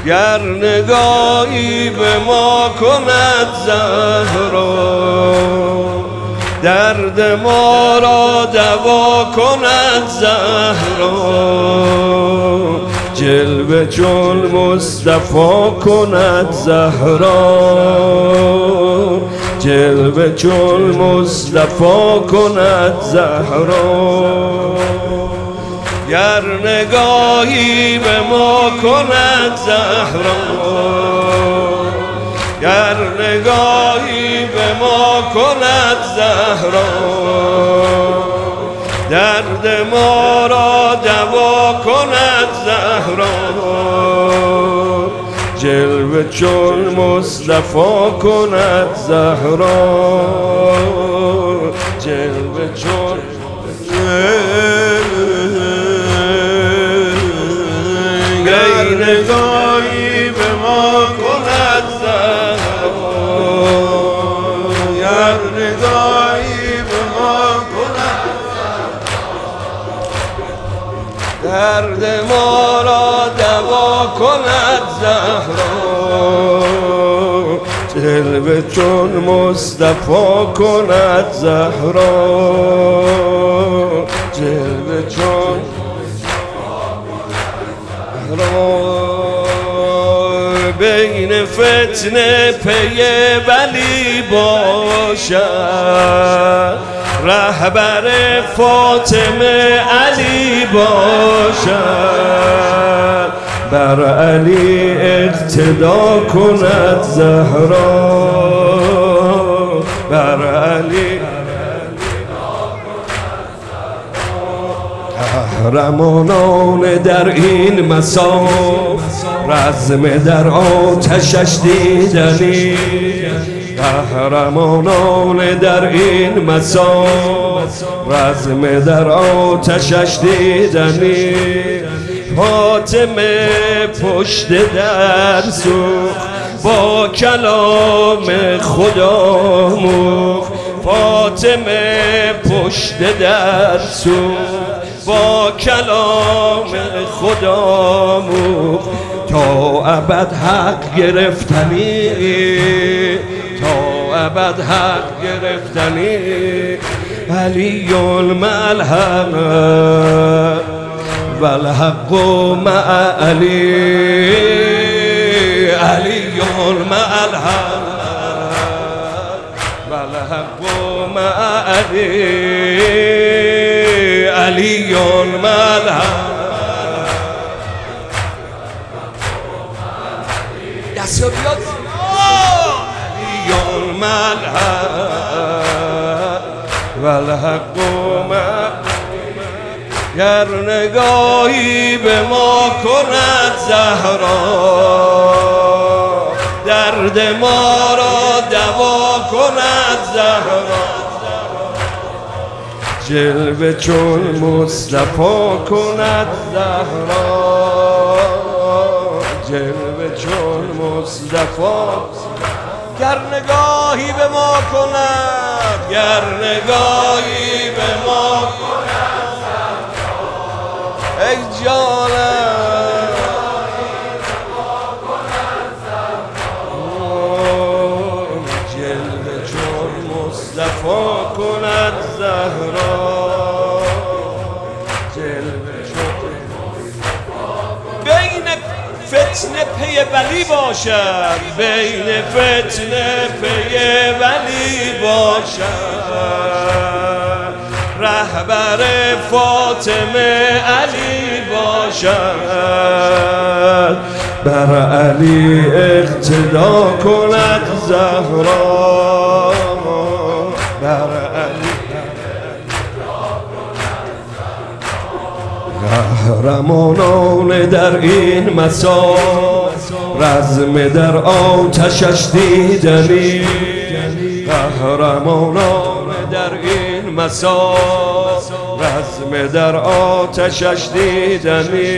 گر نگاهی به ما کند زهرا، درد ما را دوا کند زهرا، جلوه چون مصطفی کند زهرا، جلوه چون مصطفی کند زهرا، گر نگاهی به ما کند زهرا، گر نگاهی به ما کند زهرا، درد ما را دوا کند زهرا، جلوه چون مصطفی کند زهرا، جلوه چون نگاهی به ما کند زهرا، گر نگاهی به ما کند درد ما را دوا کند زهرا، جلوه چون مصطفی کند زهرا، جلوه چون بین فتنه پی ولی باشد، رهبر فاطمه علی باشد، بر علی اقتدا کند زهرا، بر علی قهرمانان در این مساف، رزم در آتشش دیدنی، قهرمانان در این مساف، رزم در آتشش دیدنی، فاطمه پشت در سوخت با کلام خدا موخت، فاطمه پشت در سوخت با کلام خدا موخت، تا ابد حق گرفتنی، تا ابد حق گرفتنی، علی مع الحق و الحق مع علی، علی مع الحق و الحق مع علی، علی مع الحق. دست بیاد علی مع الحق و الحق مع، گر نگاهی به ما کند زهرا، درد ما را دوا کند زهرا، جلوه چون مصطفی کند زهرا، جلوه چون مصطفی، گر نگاهی به ما کند، گر نگاهی به ما کند زهرا، ای جانم جلوه چون مصطفی کند زهرا، جلوه چون بین فتنه پی ولی باشد، بین فتنه پی ولی باشد، رهبر فاطمه علی باشد، بر علی اقتدا کند زهرا، بر علی قهرمانان در این مساف، رزم در آتشش دیدنی، قهرمانان در این مساف، رزم در آتشش دیدنی،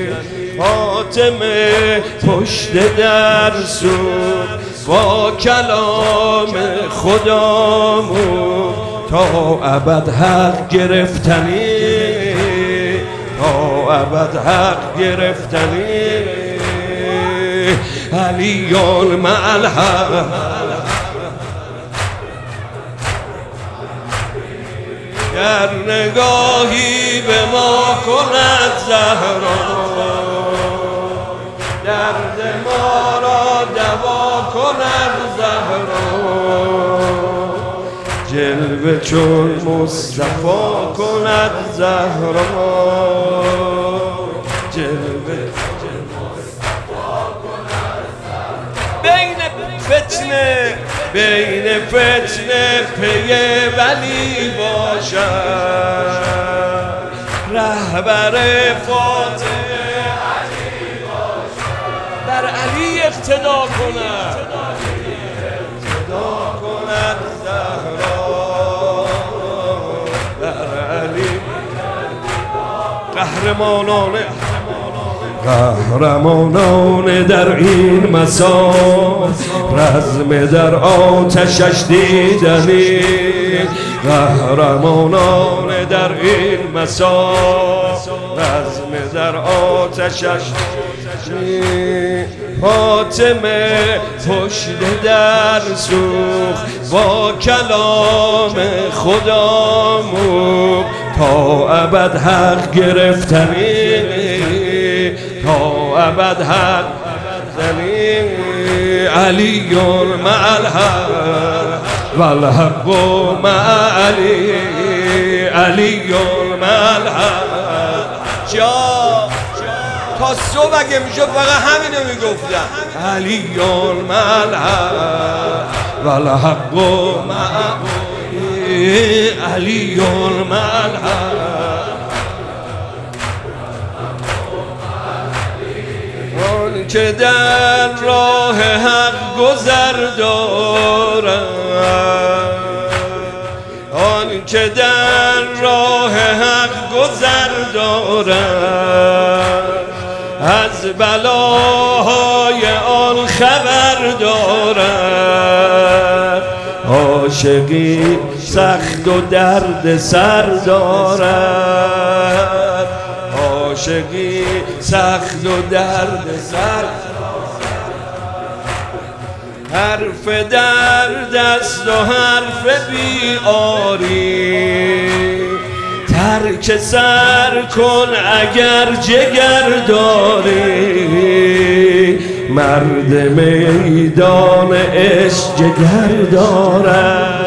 فاطمه پشت در سوخت با کلام خدا موخت، تا ابد حق گرفتنی، تا ابد حق گرفتنی، علی مع الحق گر نگاهی به ما کند زهرا درد ما را دوا کند زهرا جلوه چون مصطفی کند زهرا جلوه بین فتنه پی ولی باشد رهبر فاتح علی باشد در علی اقتدا کند زهرا در علی قهرمانان در این مسا رزم در آتشش دیدنی قهرمانان در این مسا رزم در آتشش فاطمه پشت در سوخت با کلام خدامو تا ابد حق گرفتنی تا ابد حق زنی علی مع الحق والحق مع علی علی مع الحق تا صبح اگه میشد فقط همینو میگفتم علی مع الحق والحق مع علی مع الحق آن که در راه حق گذر دارد آن که در راه حق گذر دارد از بلاهای آن خبر دارد عاشقی سخت و درد سر دارد عاشقی سخت و درد سر حرف درد است و حرف بیاری ترک سر کن اگر جگر داری مرد میدان عشق جگر دارد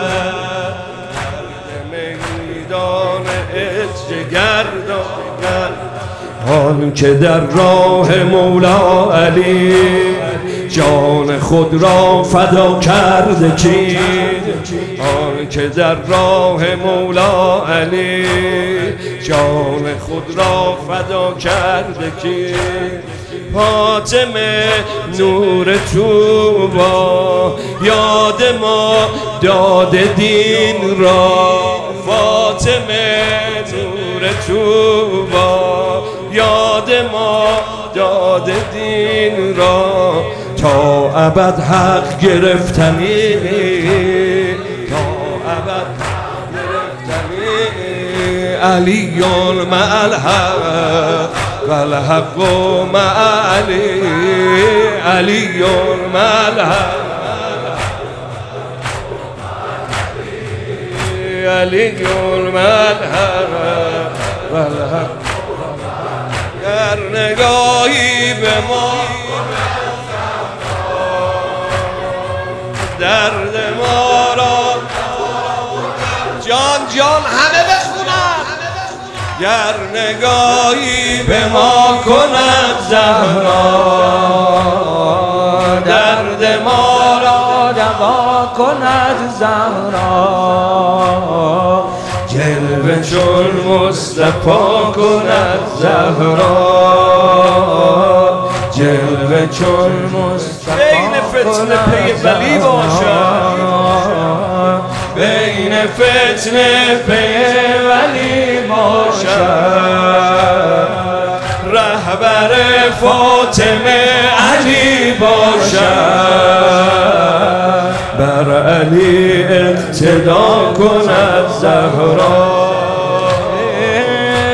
میدان عشق جگر دارد آن که در راه مولا علی جان خود را فدا کرده کی آن که در راه مولا علی جان خود را فدا کرده کی فاطمه نور توبا یاد ما داده دین را فاطمه نور توبا یاد ما داده دین را تا ابد حق گرفتنی تا ابد گرفتنی علی مع الحق والحق مع علی علی مع الحق علی مع الحق والحق گر نگاهی به ما درد ما را جان همه بخونن گر نگاهی به ما کند زهرا درد ما را دوا کند زهرا جلوه چون مصطفی کند زهرا جلوه چون مصطفی بین فتنه پی ولی باشد بین فتنه پی ولی باشد رهبر فاطمه علی باشد بر علی اقتدا کند زهرا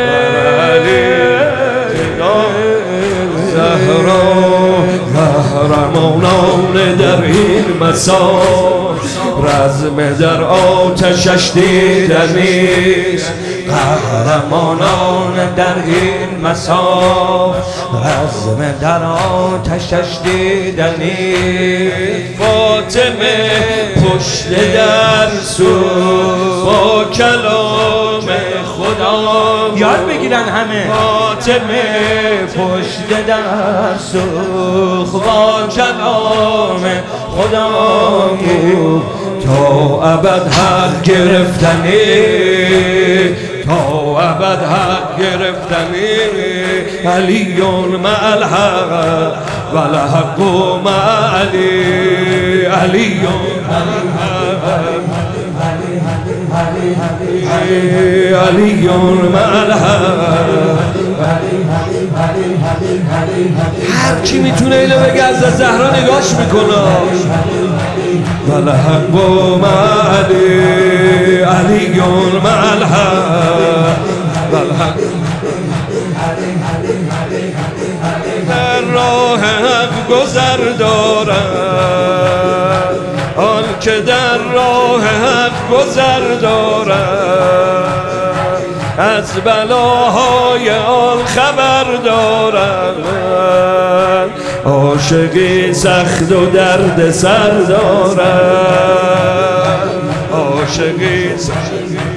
بر علی اقتدا زهرا در این مساف، رزم در آتشش دیدنیست. قهرمانان در این مساف، رزم در آتشش دیدنیست. فاطمه پشت در سوخت با کلام خدا، یاد بگیرن همه. فاطمه پشت در سوخت با کلام خدا، تا ابد حق گرفتنی، تا ابد حق گرفتنی. علی مع الحق و الحق مع علی، علی علی مع الحق. هر کی میتونه اینو بگه از زهرا نگاش میکنه. والحق مع علی، علی مع الحق والحق. در راه حق گذر دارد آن که در راه حق گذر دارد، از بلاهای آن خبر دارد. عاشقی سخت و درد سر دارد، عاشقی سخت.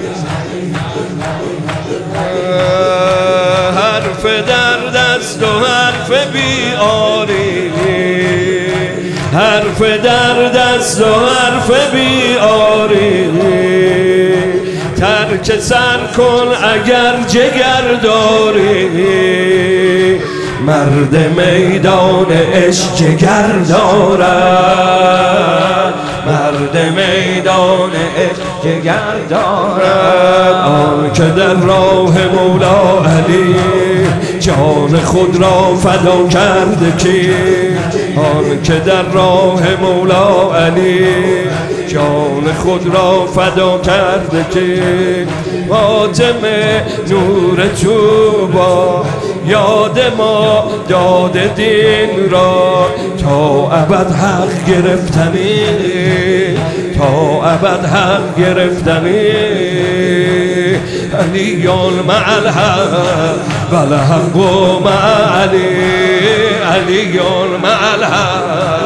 حرف درد است و حرف بیاری، حرف درد است و حرف بیاری. ترک سر کن اگر جگر داری، مرد میدان عشق جگر دارد، مرد میدان عشق جگر دارد. آن که در راه مولا علی جان خود را فدا کرده کی، آن که در راه مولا علی جان خود را فدا کرده که. فاطمه نور توبا یاد ما داد دین را، تا ابد حق گرفتنی، تا ابد حق گرفتنی. علی مع الحق و الحق مع علی، علی مع الحق